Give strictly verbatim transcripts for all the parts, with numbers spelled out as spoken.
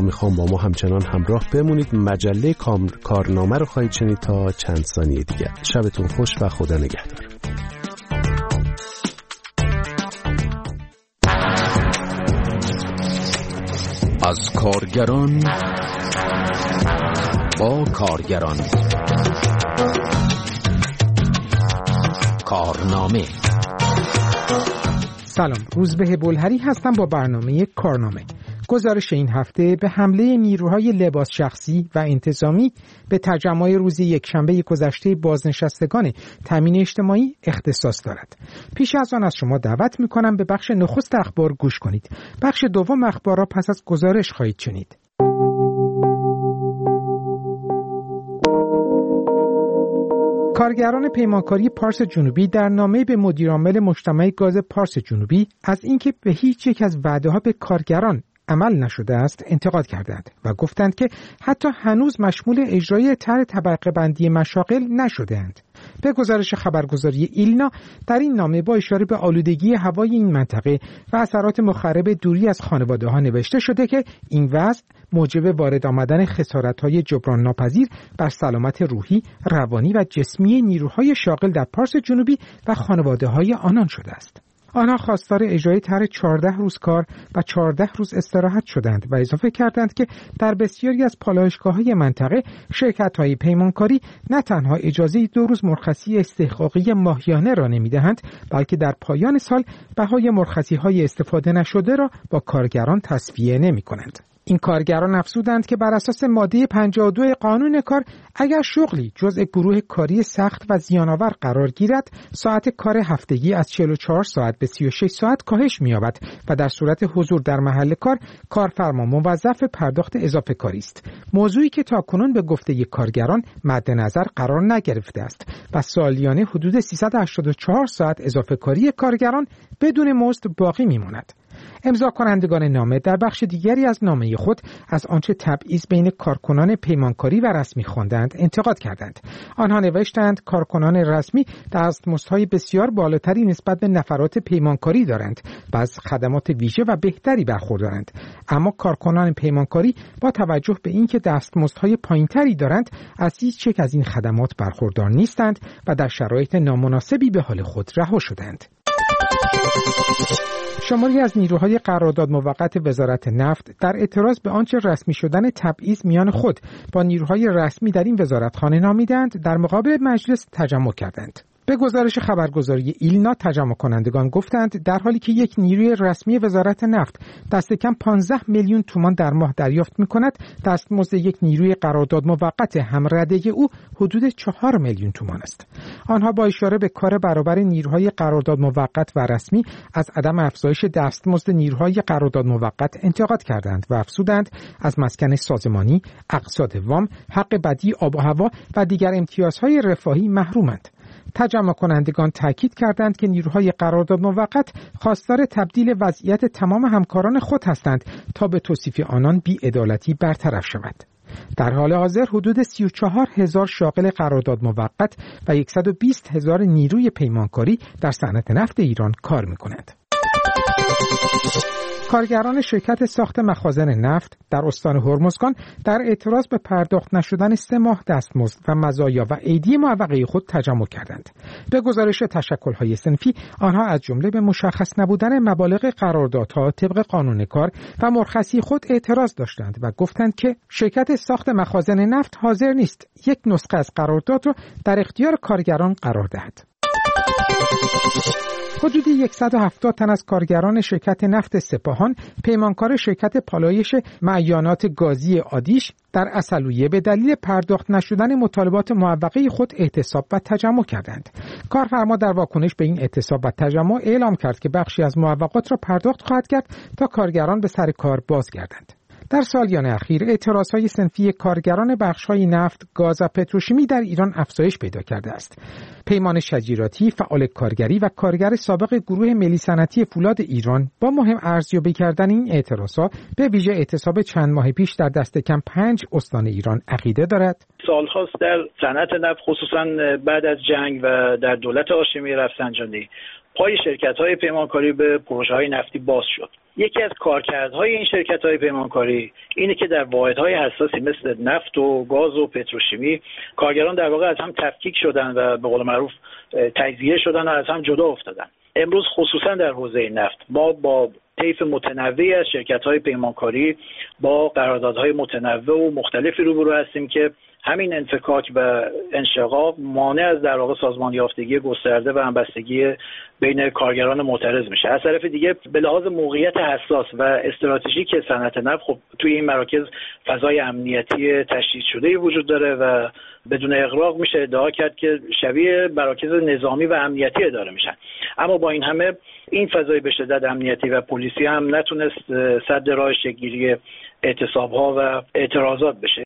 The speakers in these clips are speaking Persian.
میخوام با ما همچنان همراه بمونید. مجله کارنامه رو خواهید شنید تا چند ثانیه دیگر. شبتون خوش و خدا نگهدار. از کارگران با کارگران، کارنامه. سلام، روزبه بلهری هستم با برنامه کارنامه. گزارش این هفته به حمله نیروهای لباس شخصی و انتظامی به تجمع روز یکشنبه گذشته بازنشستگان تامین اجتماعی اختصاص دارد. پیش از آن از شما دعوت می‌کنم به بخش نخست اخبار گوش کنید. بخش دوم اخبار را پس از گزارش خواهید شنید. کارگران پیمانکاری پارس جنوبی در نامه به مدیرعامل مجتمع گاز پارس جنوبی از اینکه به هیچ یک از وعده‌ها به کارگران عمل نشده است انتقاد کردند و گفتند که حتی هنوز مشمول اجرای طرح طبقه بندی مشاغل نشده‌اند. به گزارش خبرگزاری ایلنا، در این نامه با اشاره به آلودگی هوای این منطقه و اثرات مخرب دوری از خانواده‌ها نوشته شده که این وضع موجب وارد آمدن خسارت‌های جبران ناپذیر بر سلامت روحی، روانی و جسمی نیروهای شاغل در پارس جنوبی و خانواده‌های آنان شده است. آنها خواستار اجرای طرح چهارده روز کار و چهارده روز استراحت شدند و اضافه کردند که در بسیاری از پالایشگاه‌های منطقه شرکت‌های پیمانکاری نه تنها اجازه دو روز مرخصی استحقاقی ماهیانه را نمی‌دهند، بلکه در پایان سال بهای مرخصی‌های استفاده نشده را با کارگران تصفیه نمی‌کنند. این کارگران افزودند که بر اساس ماده پنجاه و دو قانون کار اگر شغلی جزء گروه کاری سخت و زیان‌آور قرار گیرد، ساعت کار هفتگی از چهل و چهار ساعت به سی و شش ساعت کاهش می‌یابد و در صورت حضور در محل کار کارفرما موظف پرداخت اضافه کاری است. موضوعی که تاکنون به گفته کارگران مد نظر قرار نگرفته است و سالیانه حدود سیصد و هشتاد و چهار ساعت اضافه کاری کارگران بدون مزد باقی می‌ماند. امضا کنندگان نامه در بخش دیگری از نامه خود از آنچه تبعیض بین کارکنان پیمانکاری و رسمی خواندند انتقاد کردند. آنها نوشتند کارکنان رسمی دستمزدهای بسیار بالاتری نسبت به نفرات پیمانکاری دارند و از خدمات ویژه و بهتری برخوردارند، اما کارکنان پیمانکاری با توجه به اینکه دستمزدهای پایینتری دارند از هیچ یک از این خدمات برخوردار نیستند و در شرایط نامناسبی به حال خود رها شدند. شماری از نیروهای قرارداد موقت وزارت نفت در اعتراض به آنچه رسمی شدن تبعیض میان خود با نیروهای رسمی در این وزارتخانه نامیدند، در مقابل مجلس تجمع کردند. به گزارش خبرگزاری ایلنا، تجمع کنندگان گفتند در حالی که یک نیروی رسمی وزارت نفت دست کم پانزده میلیون تومان در ماه دریافت می‌کند، دستمزد یک نیروی قرارداد موقت همرده او حدود چهار میلیون تومان است. آنها با اشاره به کار برابر نیروهای قرارداد موقت و رسمی از عدم افزایش دستمزد نیروهای قرارداد موقت انتقاد کردند و افزودند از مسکن سازمانی، اقساط وام، حق بدی آب و هوا و دیگر امتیازهای رفاهی محرومند. تجمع کنندگان تاکید کردند که نیروهای قرارداد موقت خواستار تبدیل وضعیت تمام همکاران خود هستند تا به توصیف آنان بی‌عدالتی برطرف شود. در حال حاضر حدود سی و چهار هزار شاغل قرارداد موقت و صد و بیست هزار نیروی پیمانکاری در صنعت نفت ایران کار می‌کنند. کارگران شرکت ساخت مخازن نفت در استان هرمزگان در اعتراض به پرداخت نشدن سه ماه دستمزد و مزایا و ایدی معوقه خود تجمع کردند. به گزارش تشکل‌های صنفی، آنها از جمله به مشخص نبودن مبالغ قراردادها طبق قانون کار و مرخصی خود اعتراض داشتند و گفتند که شرکت ساخت مخازن نفت حاضر نیست یک نسخه از قرارداد را در اختیار کارگران قرار دهد. حدود صد و هفتاد تن از کارگران شرکت نفت سپاهان، پیمانکار شرکت پالایش معیانات گازی آدیش در عسلویه به دلیل پرداخت نشدن مطالبات معوقه خود اعتصاب و تجمع کردند. کارفرما در واکنش به این اعتصاب و تجمع اعلام کرد که بخشی از معوقات را پرداخت خواهد کرد تا کارگران به سر کار بازگردند. در سالیان اخیر اعتراضهای صنفی کارگران بخش‌های نفت، گاز و پتروشیمی در ایران افزایش پیدا کرده است. پیمان شجیراتی، فعال کارگری و کارگر سابق گروه ملی صنعتی فولاد ایران با مهم ارزیابی کردن این اعتراضها به ویژه اعتصاب چند ماه پیش در دست کم پنج استان ایران عقیده دارد سال‌هاست در صنعت نفت خصوصا بعد از جنگ و در دولت هاشمی رفسنجانی پای شرکت‌های پیمانکاری به پروژه‌های نفتی باز شد. یکی از کارکردهای این شرکت‌های پیمانکاری اینه که در واحدهای حساسی مثل نفت و گاز و پتروشیمی کارگران در واقع از هم تفکیک شدن و به قول معروف تجزیه شدن و از هم جدا افتادن. امروز خصوصا در حوزه نفت ما با طیف متنوعی از شرکت‌های پیمانکاری با قراردادهای متنوع و مختلفی روبرو هستیم که همین انفکاک و انشقاق مانع از در واقع سازمان یافتگی گسترده و همبستگی بین کارگران معترض میشه. از طرف دیگه به لحاظ موقعیت حساس و استراتژیک صنعت نفت خب توی این مراکز فضای امنیتی تشدید شده وجود داره و بدون اغراق میشه ادعا کرد که شبیه مراکز نظامی و امنیتی اداره میشن. اما با این همه این فضای به شدت امنیتی و پلیسی هم نتونست سد راه شکل‌گیری اعتصاب‌ها و اعتراضات بشه.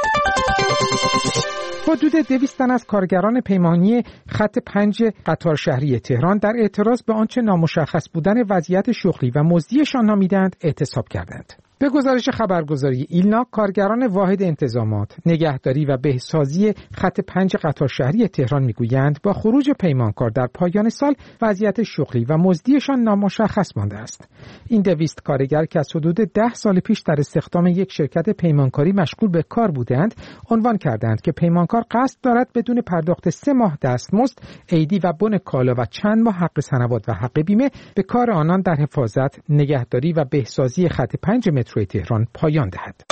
حدود دویست تن از کارگران پیمانی خط پنج قطار شهری تهران در اعتراض به آنچه نامشخص بودن وضعیت شغلی و مزدیشان نامیدند اعتصاب کردند. به گزارش خبرگزاری ایلنا، کارگران واحد انتظامات، نگهداری و بهسازی خط پنج قطار شهری تهران میگویند با خروج پیمانکار در پایان سال وضعیت شغلی و مزدیشان نامشخص مانده است. این دویست کارگر که از حدود ده سال پیش در استخدام یک شرکت پیمانکاری مشغول به کار بودند، عنوان کردند که پیمانکار قصد دارد بدون پرداخت سه ماه دستمزد، عیدی و بن کالا و چند ماه حق سنوات و حق بیمه به کار آنان در حفاظت، نگهداری و بهسازی خط پنج مترو تهران پایان دهد.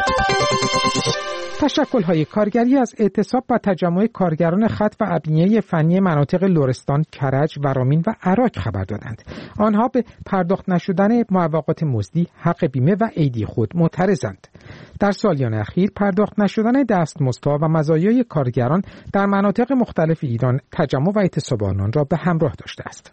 تشکل‌های کارگری از اعتصاب و تجمع کارگران خط و ابنیه فنی مناطق لرستان، کرج، ورامین و عراق خبر دادند. آنها به پرداخت نشدن معوقات مزدی، حق بیمه و عیدی خود معترضند. در سالیان اخیر پرداخت نشدن دستمزدها و مزایای کارگران در مناطق مختلف ایران تجمع و اعتصاب آنان را به همراه داشته است.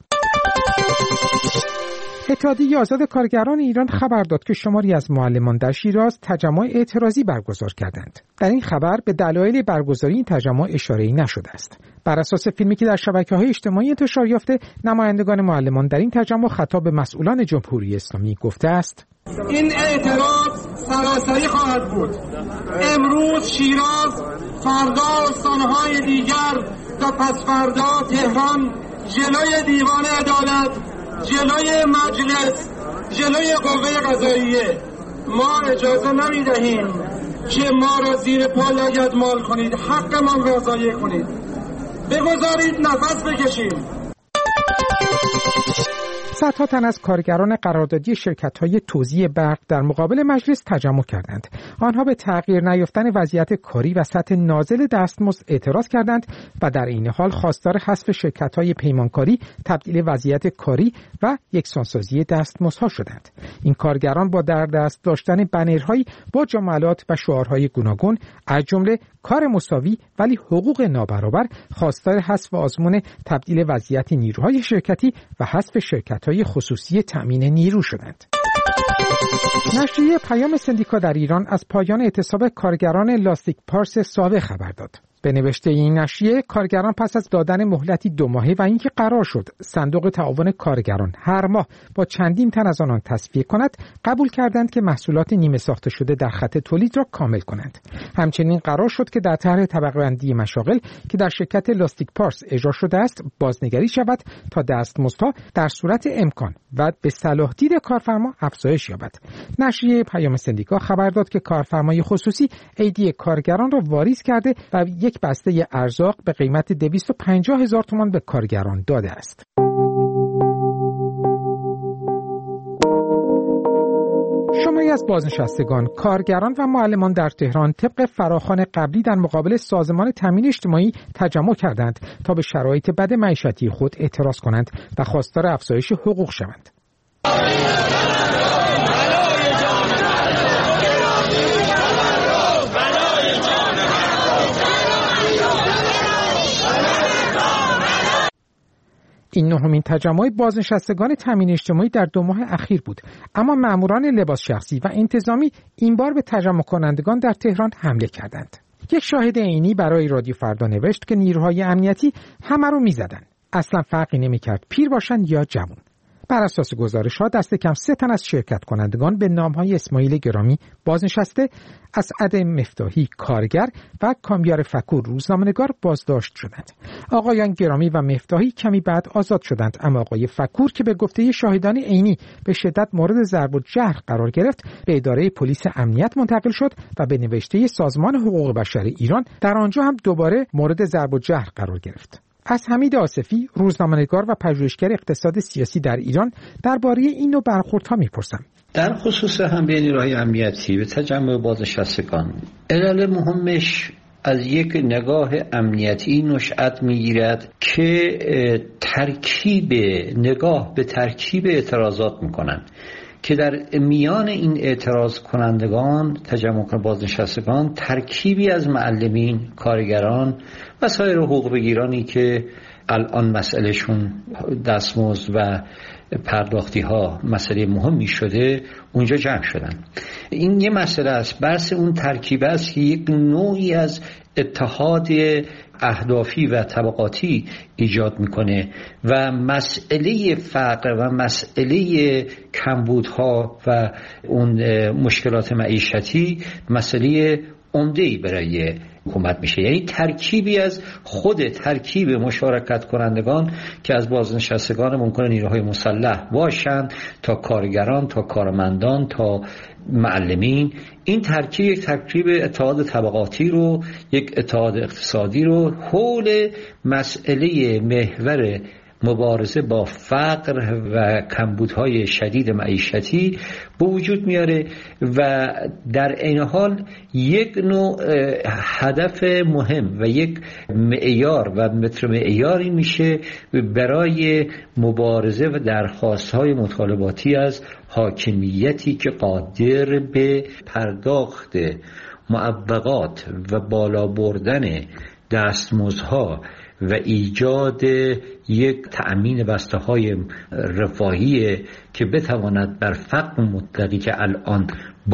اتحادیه آزاد کارگران ایران خبر داد که شماری از معلمان در شیراز تجمع اعتراضی برگزار کردند. در این خبر به دلایل برگزاری این تجمع اشاره‌ای نشده است. بر اساس فیلمی که در شبکه‌های اجتماعی انتشار یافته، نمایندگان معلمان در این تجمع خطاب به مسئولان جمهوری اسلامی گفته است: این اعتراض سراسری خواهد بود. امروز شیراز، فردا استان‌های دیگر و پس فردا تهران جلوی دیوان عدالت، جلوی مجلس، جلوی قوه قضاییه. ما اجازه نمیدهیم که ما را زیر پا لگدمال کنید، حقمان را ضایع کنید. بگذارید نفس بکشیم. صدها تن از کارگران قراردادی شرکت‌های توزیع برق در مقابل مجلس تجمع کردند. آنها به تغییر نیافتن وضعیت کاری و سطح نازل دستمزد اعتراض کردند و در این حال خواستار حذف شرکت‌های پیمانکاری، تبدیل وضعیت کاری و یکسانسازی دستمزدها شدند. این کارگران با در دست داشتن بنرهایی با جملات و شعارهای گوناگون از جمله کار مساوی ولی حقوق نابرابر، خواستار حذف آزمون تبدیل وضعیت نیروهای شرکتی و حذف شرکت‌های خصوصی تأمین نیرو شدند. نشریه پیام سندیکا در ایران از پایان اعتصاب کارگران لاستیک پارس ساوه خبر داد. به نوشته این نشریه، کارگران پس از دادن مهلتی دو ماهه و اینکه قرار شد صندوق تعاون کارگران هر ماه با چندین تن از آنان تصفیه کند، قبول کردند که محصولات نیمه ساخته شده در خط تولید را کامل کنند. همچنین قرار شد که در طرح طبقه بندی مشاغل که در شرکت لاستیک پارس اجرا شده است بازنگری شود تا دستمزدها در صورت امکان و به صلاح دید کارفرما افزایش یابد. نشریه پیام سندیکا خبر داد که کارفرمای خصوصی عیدی کارگران را واریز کرده و یک بسته ارزاق به قیمت دویست و پنجاه هزار تومان به کارگران داده است. شماری از بازنشستگان، کارگران و معلمان در تهران طبق فراخوان قبلی در مقابل سازمان تامین اجتماعی تجمع کردند تا به شرایط بد معیشتی خود اعتراض کنند و خواستار افزایش حقوق شوند. این نهمین تجمع بازنشستگان تامین اجتماعی در دو ماه اخیر بود، اما ماموران لباس شخصی و انتظامی این بار به تجمع کنندگان در تهران حمله کردند. یک شاهد عینی برای رادیو فردا نوشت که نیروهای امنیتی همه رو می‌زدن. اصلا فرقی نمی‌کرد پیر باشن یا جوان. بر اساس گزارش‌ها دست کم سه تن از شرکت کنندگان به نام‌های اسماعیل گرامی بازنشسته، اسعد مفتاحی کارگر و کامیار فکور روزنامه‌نگار بازداشت شدند. آقایان گرامی و مفتاحی کمی بعد آزاد شدند، اما آقای فکور که به گفته شاهدان عینی به شدت مورد ضرب و جرح قرار گرفت، به اداره پلیس امنیت منتقل شد و به نوشته سازمان حقوق بشر ایران در آنجا هم دوباره مورد ضرب و جرح قرار گرفت. از حمید آصفی، روزنامه‌نگار و پژوهشگر اقتصاد سیاسی در ایران، درباره این نوع برخوردها می‌پرسم. در خصوص حمله نیروهای امنیتی به تجمع بازنشستگان، علل مهمش از یک نگاه امنیتی نشأت می‌گیرد که ترکیب نگاه به ترکیب اعتراضات می‌کنند که در میان این اعتراض کنندگان، تجمع بازنشستگان، ترکیبی از معلمین، کارگران و سایر حقوق بگیرانی که الان مسئلهشون دستمزد و پرداختی ها مسئله مهمی شده اونجا جمع شدن. این یه مسئله است. بحث اون ترکیب است که یک نوعی از اتحاد اهدافی و طبقاتی ایجاد میکنه و مسئله فقر و مسئله کمبودها و اون مشکلات معیشتی مسئله عمده‌ای برای حکومت میشه. یعنی ترکیبی از خود ترکیب مشارکت کنندگان که از بازنشستگان ممکنه نیروهای مسلح باشند تا کارگران تا کارمندان تا معلمین، این ترکیب یک ترکیب اتحاد طبقاتی رو، یک اتحاد اقتصادی رو حول مسئله محور مبارزه با فقر و کمبودهای شدید معیشتی به وجود میاره و در این حال یک نوع هدف مهم و یک معیار و متر معیاری میشه برای مبارزه و درخواست‌های مطالباتی از حاکمیتی که قادر به پرداخت معوقات و بالا بردن دستمزدها و ایجاد یک تأمین بسته‌های رفاهی که بتواند بر فقر مطلقی که الان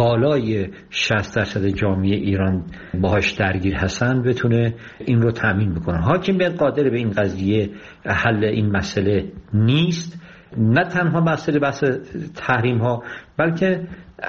بالای شصت درصد جامعه ایران باهاش درگیر هستن بتونه این رو تأمین بکنه. حاکمیت قادر به این قضیه حل این مسئله نیست، نه تنها مسئله بحث تحریم ها، بلکه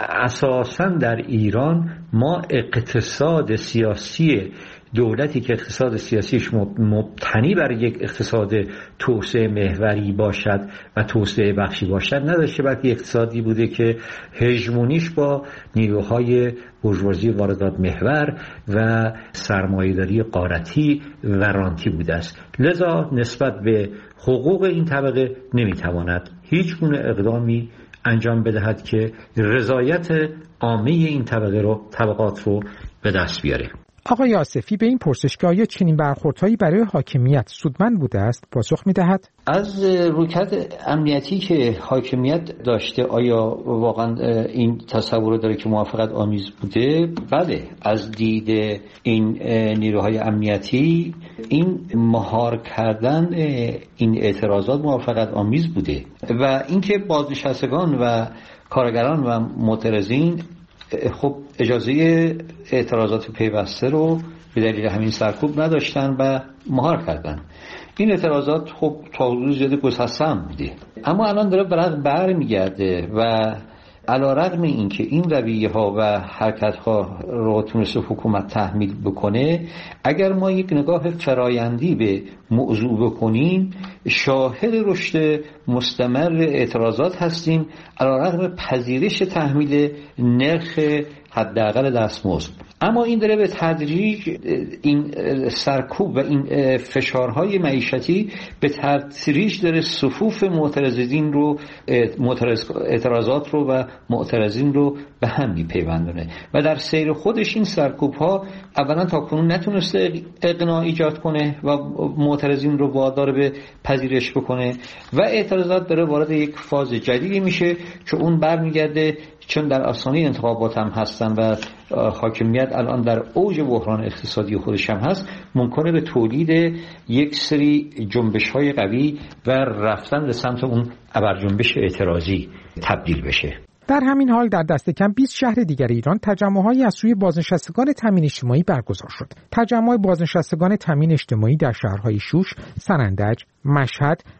اساساً در ایران ما اقتصاد سیاسی دولتی که اقتصاد سیاسیش مبتنی بر یک اقتصاد توسعه محوری باشد و توسعه بخشی باشد نداشته، بلکه اقتصادی بوده که هژمونیش با نیروهای بورژوازی واردات محور و سرمایه‌داری غارتی و رانتی بوده است. لذا نسبت به حقوق این طبقه نمیتواند هیچ گونه اقدامی انجام بدهد که رضایت عامه این طبقه رو طبقات رو به دست بیاره. آقای آصفی به این پرسش که آیا چنین برخوردهایی برای حاکمیت سودمند بوده است پاسخ می‌دهد. از رویکرد امنیتی که حاکمیت داشته آیا واقعا این تصور داره که موافقت آمیز بوده؟ بله، از دید این نیروهای امنیتی این مهار کردن این اعتراضات موافقت آمیز بوده و اینکه بازنشستگان و کارگران و معترضین خب اجازه اعتراضات پیوسته رو به دلیل همین سرکوب نداشتن و مهار کردن. این اعتراضات خب تا حدود زیاده گسسته‌ام بوده، اما الان داره برق بر میگرده و علی‌رغم اینکه این رویه ها و حرکت ها رو تونسته حکومت تحمیل بکنه، اگر ما یک نگاه فرایندی به موضوع بکنیم شاهد رشد مستمر اعتراضات هستیم علی‌رغم پذیرش تحمیل نرخ حداقل دستمزد. اما این داره به تدریج این سرکوب و این فشارهای معیشتی به تدریج داره صفوف معترضین رو معترض اعتراضات رو و معترضین رو به هم میپیوندونه و در سیر خودش این سرکوب ها اولا تا کنون نتونسته اقناع ایجاد کنه و معترضین رو وادار به پذیرش بکنه و اعتراضات داره وارد یک فاز جدیدی میشه که اون برمیگرده چون در آستانه انتخابات هم هستن و حاکمیت الان در اوج بحران اقتصادی خودش هم هست، ممکنه به تولید یک سری جنبش‌های قوی و رفتن به سمت اون ابرجنبش اعتراضی تبدیل بشه. در همین حال در دست کم بیست شهر دیگر ایران تجمع‌هایی از سوی بازنشستگان تامین اجتماعی برگزار شد. تجمع بازنشستگان تامین اجتماعی در شهرهای شوش، سنندج، مشهد،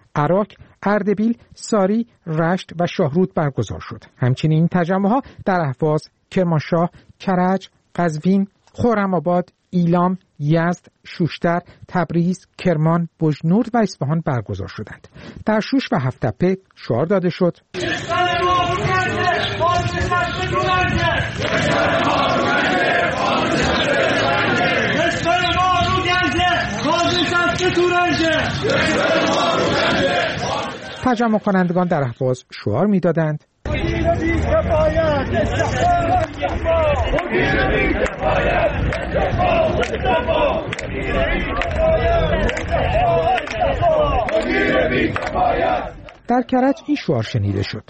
عراق، اردبیل، ساری، رشت و شاهرود برگزار شد. همچنین این تجمع‌ها در اهواز، کرمانشاه، کرج، قزوین، خرم‌آباد، ایلام، یزد، شوشتر، تبریز، کرمان، بجنورد و اصفهان برگزار شدند. در شوش و هفت‌تپه شعار داده شد: تجمع کنندگان در اهواز شعار می‌دادند: در کرج این شعار شنیده شد: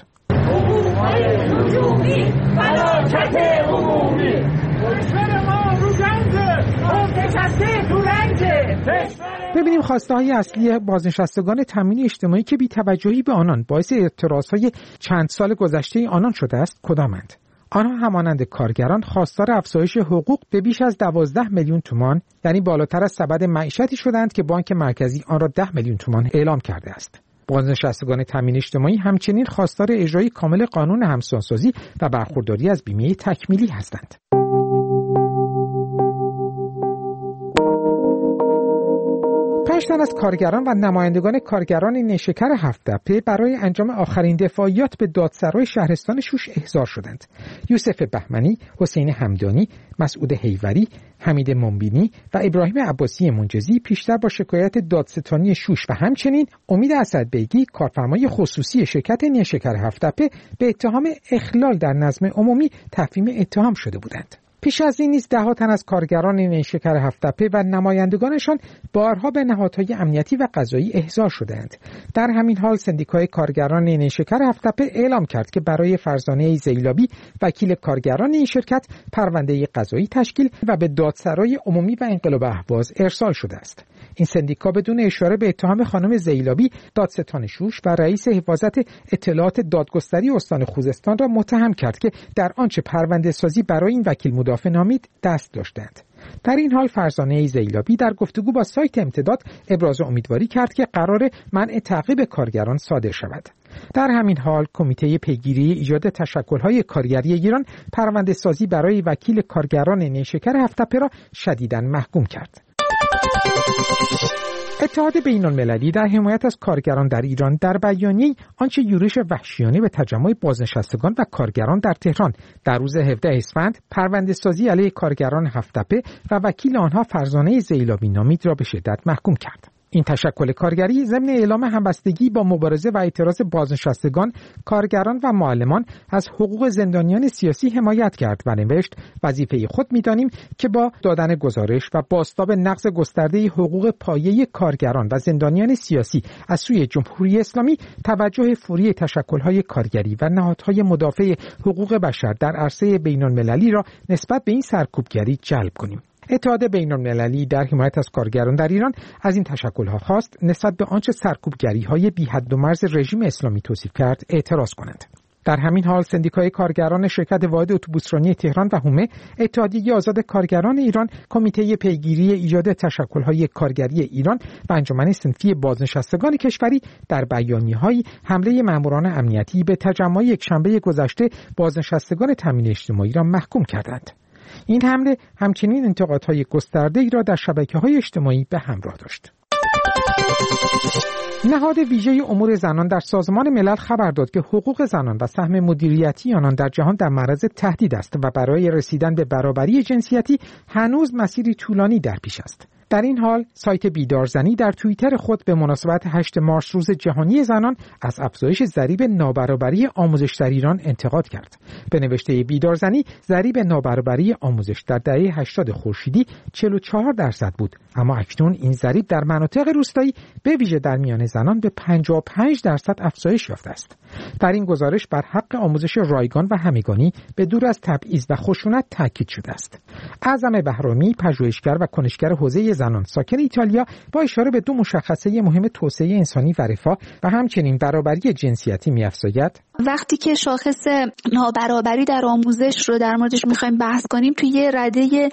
ببینیم خواسته های اصلی بازنشستگان تامین اجتماعی که بی توجهی به آنان باعث اعتراض های چند سال گذشته آنان شده است کدامند؟ آنها همانند کارگران خواستار افزایش حقوق به بیش از دوازده میلیون تومان، یعنی بالاتر از سبد معیشتی شدند که بانک مرکزی آن را ده میلیون تومان اعلام کرده است. بازنشستگان تامین اجتماعی همچنین خواستار اجرای کامل قانون همسانسازی و برخورداری از بیمه تکمیلی هستند. پنج تن از کارگران و نمایندگان کارگران نیشکر هفت‌تپه برای انجام آخرین دفاعیات به دادسرای شهرستان شوش احضار شدند. یوسف بهمنی، حسین همدانی، مسعود حیوری، حمید منبینی و ابراهیم عباسی منجزی پیشتر با شکایت دادستانی شوش و همچنین امید اسدبیگی کارفرمای خصوصی شرکت نیشکر هفت‌تپه به اتهام اخلال در نظم عمومی تفهیم اتهام شده بودند. پیش از این نیز ده تن از کارگران نیشکر هفت‌تپه و نمایندگانشان بارها به نهادهای امنیتی و قضایی احضار شدند. در همین حال سندیکای کارگران نیشکر هفت‌تپه اعلام کرد که برای فرزانه زیلابی وکیل کارگران این شرکت پرونده قضایی تشکیل و به دادسرای عمومی و انقلاب اهواز ارسال شده است. این سندیکا بدون اشاره به اتهام خانم زیلابی دادستان شوش و رئیس حفاظت اطلاعات دادگستری استان خوزستان را متهم کرد که در آنچه پرونده سازی برای این وکیل مدافع نامید دست داشتند. در این حال فرزانه زیلابی در گفتگو با سایت امتداد ابراز امیدواری کرد که قرار منع تعقیب کارگران صادر شود. در همین حال کمیته پیگیری ایجاد تشکل‌های کارگری ایران پرونده سازی برای وکیل کارگران نیشکر هفت‌تپه را شدیداً محکوم کرد. اتحاد بین‌المللی در حمایت از کارگران در ایران در بیانیه‌ای آنچه یورش وحشیانه به تجمع بازنشستگان و کارگران در تهران در روز هفدهم اسفند پرونده سازی علیه کارگران هفت‌تپه و وکیل آنها فرزانه زیلابی نامید را به شدت محکوم کرد. این تشکل کارگری ضمن اعلام همبستگی با مبارزه و اعتراض بازنشستگان، کارگران و معلمان از حقوق زندانیان سیاسی حمایت کرد و نوشت وظیفه خود می‌دانیم که با دادن گزارش و بازتاب نقض گسترده حقوق پایه کارگران و زندانیان سیاسی از سوی جمهوری اسلامی توجه فوری تشکل‌های کارگری و نهادهای مدافع حقوق بشر در عرصه بین‌المللی را نسبت به این سرکوبگری جلب کنیم. اتحاد بین‌المللی در حمایت از کارگران در ایران از این تشکل‌ها خواست نسبت به آنچه سرکوبگری‌های بی حد و مرز رژیم اسلامی توصیف کرد اعتراض کنند. در همین حال سندیکای کارگران شرکت واحد اتوبوسرانی تهران و حومه، اتحادیه آزاد کارگران ایران، کمیته پیگیری ایجاد تشکل‌های کارگری ایران و انجمن صنفی بازنشستگان کشوری در بیانیه‌های حمله ماموران امنیتی به تجمع یکشنبه گذشته بازنشستگان تامین اجتماعی را محکوم کردند. این حمله همچنین انتقادهای گسترده‌ای را در شبکه‌های اجتماعی به همراه داشت. نهاد ویژه امور زنان در سازمان ملل خبر داد که حقوق زنان و سهم مدیریتی آنان در جهان در معرض تهدید است و برای رسیدن به برابری جنسیتی هنوز مسیری طولانی در پیش است. در این حال سایت بیدارزنی در توییتر خود به مناسبت هشتم مارس روز جهانی زنان از افزایش ضریب نابرابری آموزش در ایران انتقاد کرد. به نوشته بیدارزنی ضریب نابرابری آموزش در دهه هشتاد خورشیدی چهل و چهار درصد بود، اما اکنون این ضریب در مناطق روستایی به ویژه در میان زنان به پنجاه و پنج درصد افزایش یافته است. در این گزارش بر حق آموزش رایگان و همگانی به دور از تبعیض و خشونت تاکید شده است. اعظم بهرامی، پژوهشگر و کنشگر حوزه زنان ساکن ایتالیا، با اشاره به دو مشخصه مهم توسعه انسانی و رفاه و همچنین برابری جنسیتی می‌افزاید: وقتی که شاخص نابرابری در آموزش رو در موردش می‌خوایم بحث کنیم، توی یه رده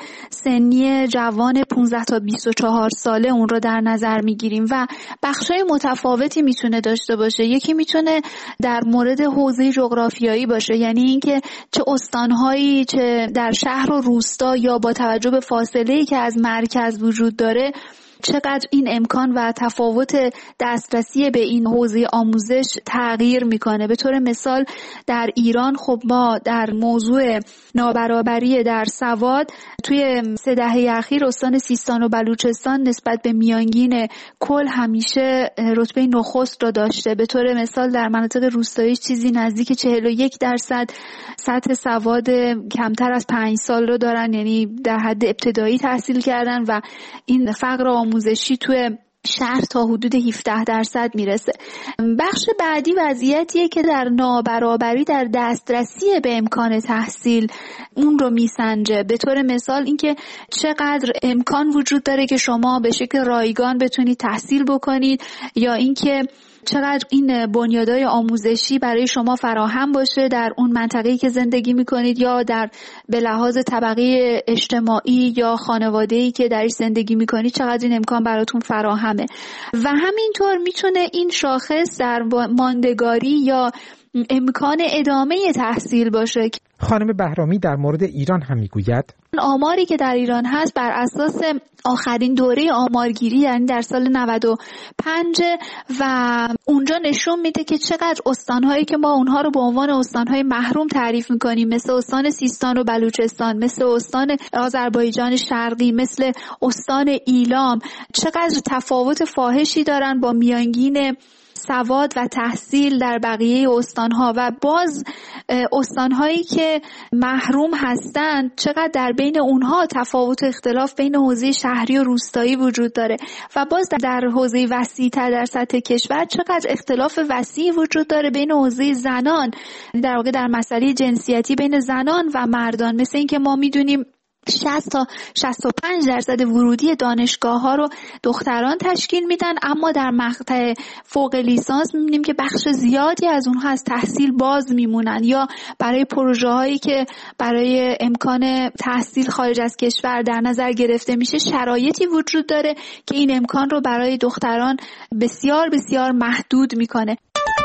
سنی جوان پانزده تا بیست و چهار ساله اون رو در نظر می‌گیریم و بخشای متفاوتی میتونه داشته باشه. یکی میتونه در مورد حوزه جغرافیایی باشه، یعنی اینکه چه استان‌هایی چه در شهر و روستا یا با توجه به فاصله‌ای که از مرکز وجود داره چقدر این امکان و تفاوت دسترسی به این حوزه آموزش تغییر میکنه. به طور مثال در ایران خب ما در موضوع نابرابری در سواد توی سه دهه اخیر استان سیستان و بلوچستان نسبت به میانگین کل همیشه رتبه نخست رو داشته. به طور مثال در مناطق روستایی چیزی نزدیک چهل و یک درصد سطح سواد کمتر از پنج سال رو دارن، یعنی در حد ابتدایی تحصیل کردن و این فقر آموزشی توی شهر تا حدود هفده درصد میرسه. بخش بعدی وضعیتیه که در نابرابری در دسترسی به امکان تحصیل اون رو میسنجه. به طور مثال اینکه چقدر امکان وجود داره که شما به شکل رایگان بتونید تحصیل بکنید، یا اینکه چقدر این بنیادهای آموزشی برای شما فراهم باشه در اون منطقه‌ای که زندگی میکنید، یا در به لحاظ طبقه اجتماعی یا خانواده‌ای که درش زندگی میکنید چقدر این امکان براتون فراهمه. و همینطور میتونه این شاخص در ماندگاری یا امکان ادامه تحصیل باشه. خانم بهرامی در مورد ایران هم میگوید آماری که در ایران هست بر اساس آخرین دوره آمارگیری، یعنی در سال نود و پنج، و اونجا نشون میده که چقدر استانهایی که ما اونها رو به عنوان استانهای محروم تعریف میکنیم، مثل استان سیستان و بلوچستان، مثل استان آذربایجان شرقی، مثل استان ایلام، چقدر تفاوت فاحشی دارن با میانگین سواد و تحصیل در بقیه استانها. و باز استانهایی که محروم هستند چقدر در بین اونها تفاوت و اختلاف بین حوزه شهری و روستایی وجود داره. و باز در حوزه وسیع‌تر در سطح کشور چقدر اختلاف وسیع وجود داره بین حوزه زنان، در واقع در مسئله جنسیتی بین زنان و مردان. مثل اینکه ما میدونیم شصت تا شصت و پنج درصد ورودی دانشگاه ها رو دختران تشکیل میدن، اما در مقطع فوق لیسانس میبینیم که بخش زیادی از اونها از تحصیل باز میمونن، یا برای پروژه هایی که برای امکان تحصیل خارج از کشور در نظر گرفته میشه شرایطی وجود داره که این امکان رو برای دختران بسیار بسیار محدود میکنه.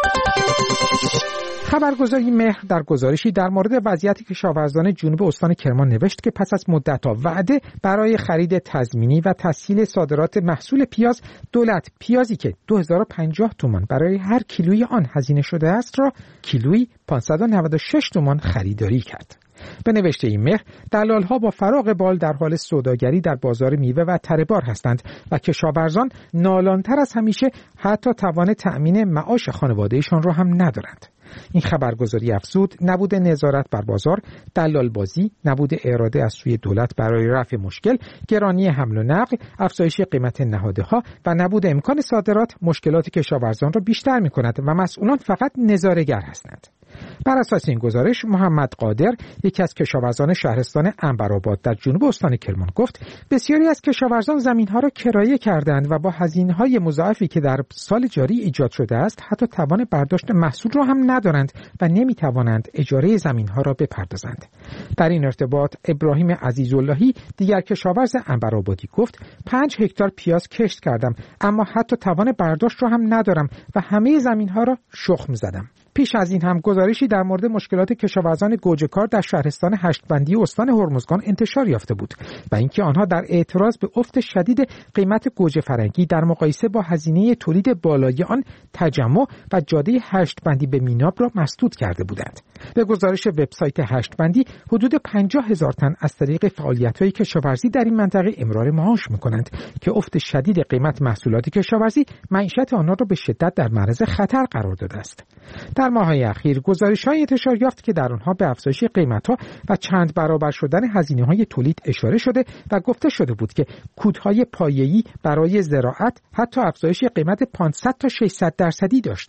خبرگزاری مهر در گزارشی در مورد وضعیت کشاورزان جنوب استان کرمان نوشت که پس از مدت‌ها وعده برای خرید تضمینی و تسهیل صادرات محصول پیاز، دولت پیازی که دو هزار و پنجاه تومان برای هر کیلوی آن هزینه شده است را کیلویی پانصد و نود و شش تومان خریداری کرد. به نوشته این مهر، دلال‌ها با فراغ بال در حال سوداگری در بازار میوه و تره‌بار هستند و کشاورزان نالانتر از همیشه حتی توان تأمین معاش خانواده‌شان را هم ندارند. این خبرگزاری افزود نبود نظارت بر بازار، دلال بازی، نبود اراده از سوی دولت برای رفع مشکل، گرانی حمل و نقل، افزایش قیمت نهادها و نبود امکان صادرات مشکلات کشاورزان را بیشتر می‌کند و مسئولان فقط نظاره‌گر هستند. بر اساس این گزارش، محمد قادر، یکی از کشاورزان شهرستان عنبرآباد در جنوب استان کرمان، گفت بسیاری از کشاورزان زمین‌ها را کرایه کردند و با هزینه‌های مضاعفی که در سال جاری ایجاد شده است، حتی توان برداشت محصول را هم ندارند و نمی‌توانند اجاره زمین‌ها را بپردازند. در این ارتباط ابراهیم عزیزاللهی، دیگر کشاورز عنبرآبادی، گفت پنج هکتار پیاز کشت کردم، اما حتی توان برداشت را هم ندارم و همه زمین‌ها را شخم زدم. پیش از این هم گزارشی در مورد مشکلات کشاورزان گوجه‌کار در شهرستان هشتبندی استان هرمزگان انتشار یافته بود و اینکه آنها در اعتراض به افت شدید قیمت گوجه فرنگی در مقایسه با هزینه تولید بالای آن، تجمع و جاده هشتبندی به میناب را مسدود کرده بودند. به گزارش وبسایت هشتبندی، حدود پنجاه هزار تن از طریق فعالیت‌های کشاورزی در این منطقه امرار معاش می‌کنند که افت شدید قیمت محصولات کشاورزی معیشت آنها را به شدت در معرض خطر قرار داده است. در ماه‌های اخیر گزارش‌های انتشار یافت که در آنها به افزایش قیمت‌ها و چند برابر شدن هزینه‌های تولید اشاره شده و گفته شده بود که کودهای پایه‌ای برای زراعت حتی افزایش قیمت پانصد تا ششصد درصدی داشتند.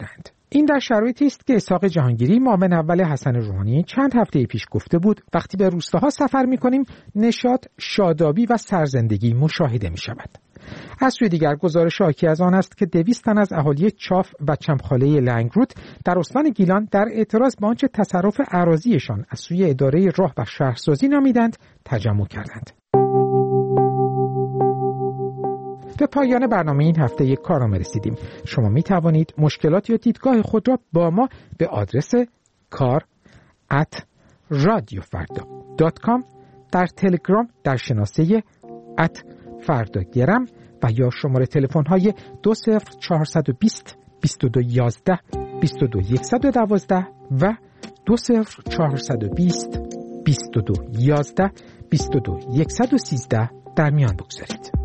این در شرایطی است که اسحاق جهانگیری معاون اول حسن روحانی چند هفته پیش گفته بود وقتی به روستاها سفر می‌کنیم نشاط، شادابی و سرزندگی مشاهده می‌شود. از سوی دیگر گزارش حاکی از آن است که دویست تن از اهالی چاف و چمخاله لنگرود در استان گیلان در اعتراض به آنچه تصرف اراضیشان از سوی اداره راه و شهرسازی نامیدند تجمع کردند. به پایان برنامه این هفته یک کارنامه رسیدیم. شما می توانید مشکلات یا دیدگاه خود را با ما به آدرس کار ات رادیو فردا دات کام در تلگرام در شناسه ات فردا گرم و یا شماره تلفن های دو صفر چهارصد و بیست بیست و دو یازده بیست و دو صد و دوازده و دو صفر چهارصد و بیست بیست و دو یازده بیست و دو صد و سیزده در میان بگذارید.